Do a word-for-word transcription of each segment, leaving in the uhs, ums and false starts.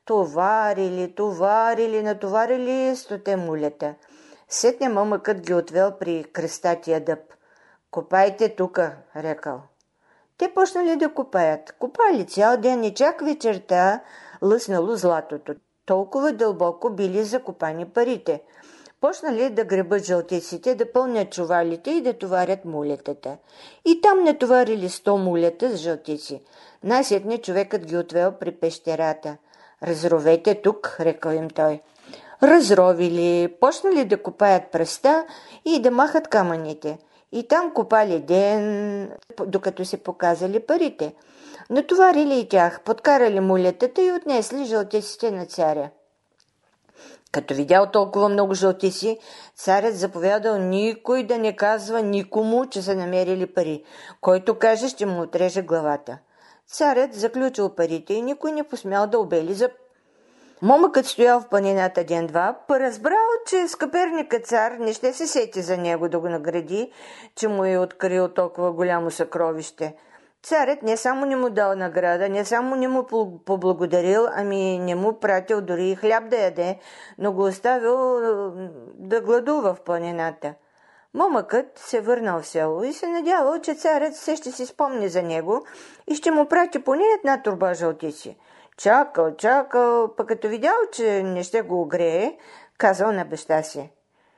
Товарили, товарили, натоварили стоте мулета. Сетне момъкът ги отвел при кръстатия дъб. Копайте тука, рекал. Те почнали да копаят. Копали цял ден и чак вечерта лъснало златото. Толкова дълбоко били закопани парите. Почнали да гребат жълтиците, да пълнят чувалите и да товарят мулетата. И там натоварили сто мулета с жълтици. Най-сетне човекът ги отвел при пещерата. Разровете тук, рекал им той. Разровили, почнали да копаят пръста и да махат камъните. И там копали ден, докато се показали парите. Натоварили и тях, подкарали мулетата и отнесли жълтиците на царя. Като видял толкова много жълтици, царят заповядал никой да не казва никому, че са намерили пари. Който каже, ще му отреже главата. Царят заключил парите и никой не посмял да обели за... Момъкът стоял в планината ден-два, поразбрал, че скъперникът цар не ще се сети за него да го награди, че му е открил толкова голямо съкровище. Царят не само не му дал награда, не само не му поблагодарил, ами не му пратил дори и хляб да яде, но го оставил да гладува в планината. Момъкът се върнал в село и се надявал, че царят се ще си спомни за него и ще му прати поне една турба жълтици. Чакал, чакал, пък като видял, че не ще го огрее, казал на баща си.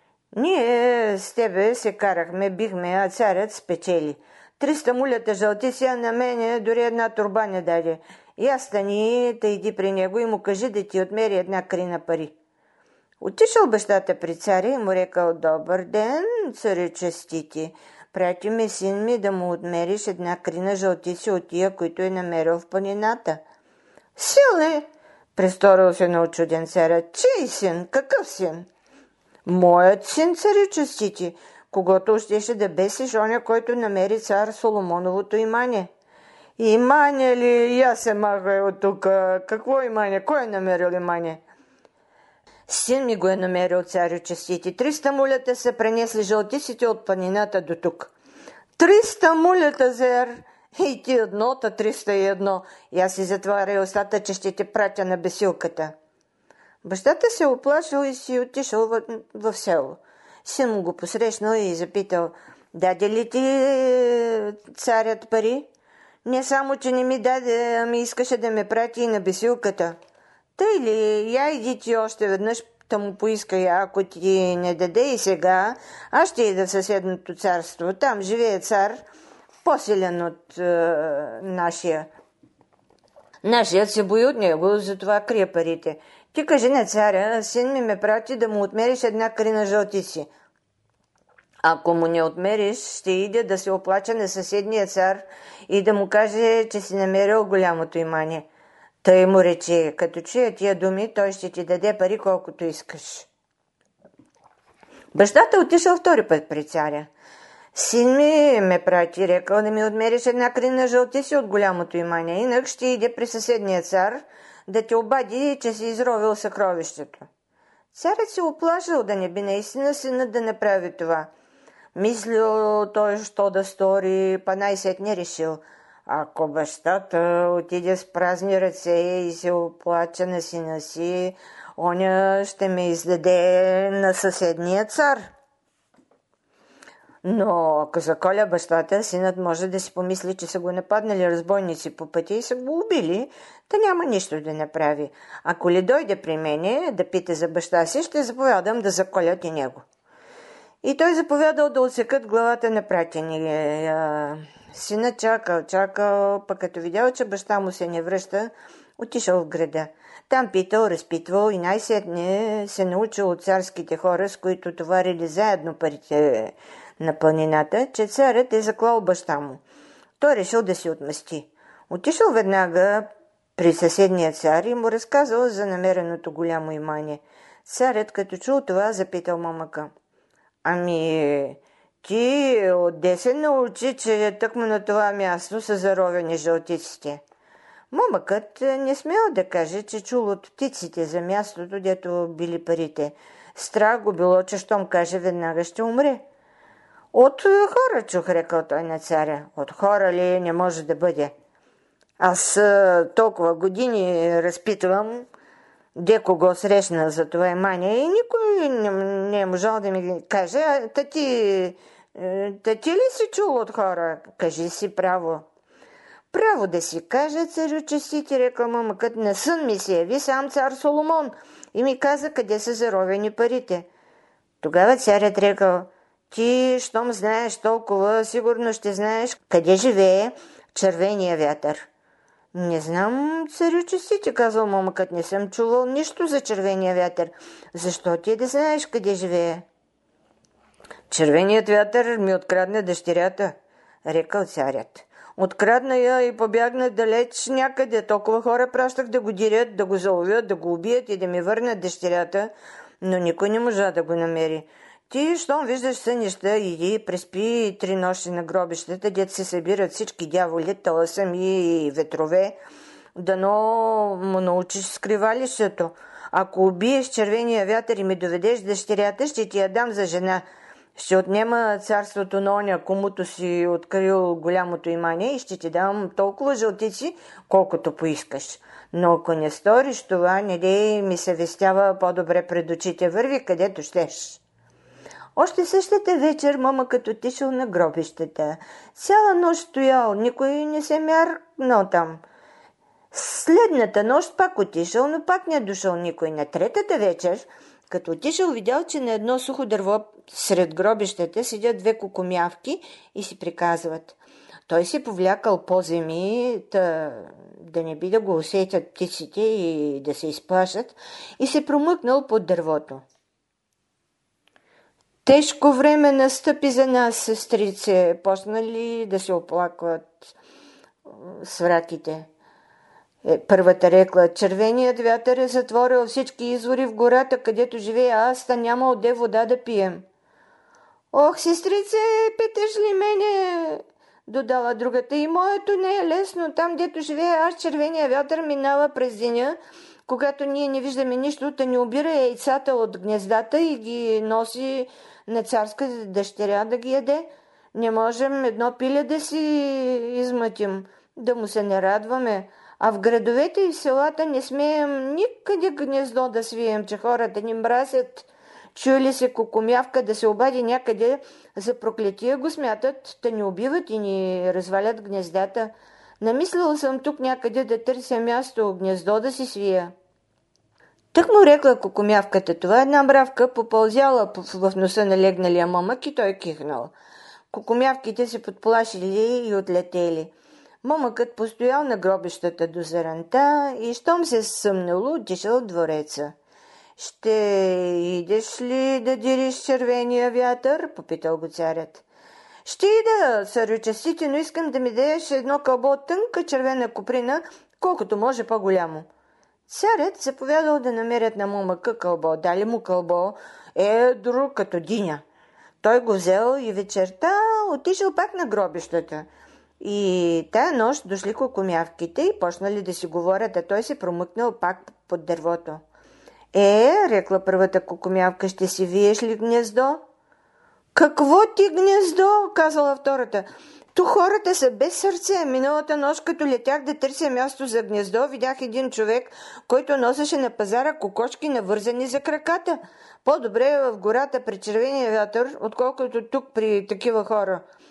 Ние с тебе се карахме, бихме, а царят спечели. Триста мулята жълтици, а на мене дори една турба не даде. И аз стани, та иди при него и му кажи да ти отмери една крина пари. Отишъл бащата при царя и му рекал: добър ден, царе честити. Прати ме син ми да му отмериш една крина жълтици от тия, които е намерил в планината. Силе, престорил се на очуден царя. Чий син? Какъв син? Моят син, царе честити, когато щеше да бесиш оня, който намери цар Соломоновото имане. Имане ли? Я се махай от тук. Какво имане? Кой е намерил имане? Син ми го е намерил, царю честити. Триста мулята са пренесли жълтиците от планината до тук. Триста мулята, зер! И ти едното, триста и едно. И аз си затваря устата, че ще те пратя на бесилката. Бащата се оплашил и си отишъл в, в село. Син му го посрещнал и запитал: даде ли ти царят пари? Не само, че не ми даде, ами искаше да ме прати и на бесилката. Тъй ли, я иди ти още веднъж да му поискай, ако ти не даде и сега, аз ще ида в съседното царство. Там живее цар, по-силен от е, нашия. Нашият се бои от него, затова крие парите. Ти кажи на царя, син ми ме прати да му отмериш една крина жълтици. Ако му не отмериш, ще иде да се оплача на съседния цар и да му каже, че си намерил голямото имане. Тъй му рече: като чуя тия думи, той ще ти даде пари колкото искаш. Бащата отишъл втори път при царя. Син ми ме прати, рекал да ми отмериш една крина жълтици от голямото имане, инак ще иде при съседния цар да те обади, че си изровил съкровището. Царят се оплашил да не би наистина синът да направи това. Мислил той що да стори, па най-сетне решил: ако бащата отиде с празни ръце и се оплача на сина си, оня ще ме издаде на съседния цар. Но ако заколя бащата, синът може да си помисли, че са го нападнали разбойници по пътя и са го убили, да няма нищо да направи. Ако ли дойде при мене да пита за баща си, ще заповядам да заколят и него. И той заповядал да отсекат главата на пратения. Синът чакал, чакал, пък като видял, че баща му се не връща, отишъл в града. Там питал, разпитвал и най-сетне се научил от царските хора, с които товарили заедно парите на планината, че царят е заклал баща му. Той решил да си отмъсти. Отишъл веднага при съседния цар и му разказал за намереното голямо имание. Царят, като чул това, запитал момъка: ами, ти отде се научи, че тъкмо на това място са заровени жълтиците? Момъкът не смел да каже, че чул от птиците за мястото, дето били парите. Страх го било, че щом каже, веднага ще умре. От хора чух, рекал той на царя. От хора ли? Не може да бъде. Аз толкова години разпитвам де кого срещна за това имание и никой не, не е можал да ми каже, а та ти, та ти ли си чул от хора? Кажи си право. Право да си кажа, царю честити, рекал момъкът, на сън ми се яви сам цар Соломон и ми каза къде са заровени парите. Тогава царят рекал, ти, щом знаеш толкова, сигурно ще знаеш къде живее червения вятър. Не знам, царю честити, казал момъкът, не съм чувал нищо за червения вятър. Защо ти да знаеш къде живее? Червеният вятър ми открадна дъщерята, рекал царят. Открадна я и побягна далеч някъде. Толкова хора пращах да го дирят, да го заловят, да го убият и да ми върнат дъщерята, но никой не можа да го намери. Ти, щом виждаш сънища, иди, преспи три нощи на гробищата, дето се събират всички дяволи, таласами и ветрове, дано му научиш скривалището. Ако убиеш червения вятър и ми доведеш дъщерята, ще ти я дам за жена. Ще отнема царството на оня, комуто си открил голямото имание и ще ти дам толкова жълтици, колкото поискаш. Но ако не сториш това, не дей ми се вестява по-добре пред очите. Върви където щеш. Още същата вечер момъкът отишъл на гробищата. Цяла нощ стоял, никой не се мяркнал там. Следната нощ пак отишъл, но пак не е дошъл никой. На третата вечер, като отишъл, видял, че на едно сухо дърво сред гробищата седят две кукумявки и си приказват. Той си повлякал по земи, да, да не би да го усетят птиците и да се изплашат, и се промъкнал под дървото. Тежко време настъпи за нас, сестрице, почнали да се оплакват свраките. Е, първата рекла, червеният вятър е затворил всички извори в гората, където живея аз, та няма отде вода да пием. Ох, сестрице, питаш ли мене? Додала другата. И моето не е лесно. Там, дето живея аз, червения вятър минава през деня, когато ние не виждаме нищо, та ни обира яйцата от гнездата и ги носи на царска дъщеря да ги яде. Не можем едно пиле да си измътим, да му се не радваме. А в градовете и в селата не смеем никъде гнездо да свием, че хората ни мразят. Чули се кукумявка да се обади някъде за проклетия, го смятат, да ни убиват и ни развалят гнездата. Намислила съм тук някъде да търся място, гнездо да си свия. Тък му рекла кукумявката, това една мравка попълзяла в носа на легналия момък и той кихнал. Кукумявките се подплашили и отлетели. Момъкът постоял на гробищата до заранта и щом се съмнало, отишъл в двореца. Ще идеш ли да дириш червения вятър? Попитал го царят. Ще ида, царю честити, но искам да ми дадеш едно кълбо тънка червена коприна, колкото може по-голямо. Царят заповядал да намерят на момъка кълбо. Дали му кълбо едро като диня. Той го взел и вечерта отишъл пак на гробищата. И тая нощ дошли кукумявките и почнали да си говорят, а той се промъкнал пак под дървото. Е, рекла първата кукумявка, ще си виеш ли гнездо? Какво ти гнездо? Казала втората. Ту хората са без сърце. Миналата нощ, като летях да търся място за гнездо, видях един човек, който носеше на пазара кокошки навързани за краката. По-добре е в гората при червения вятър, отколкото тук при такива хора.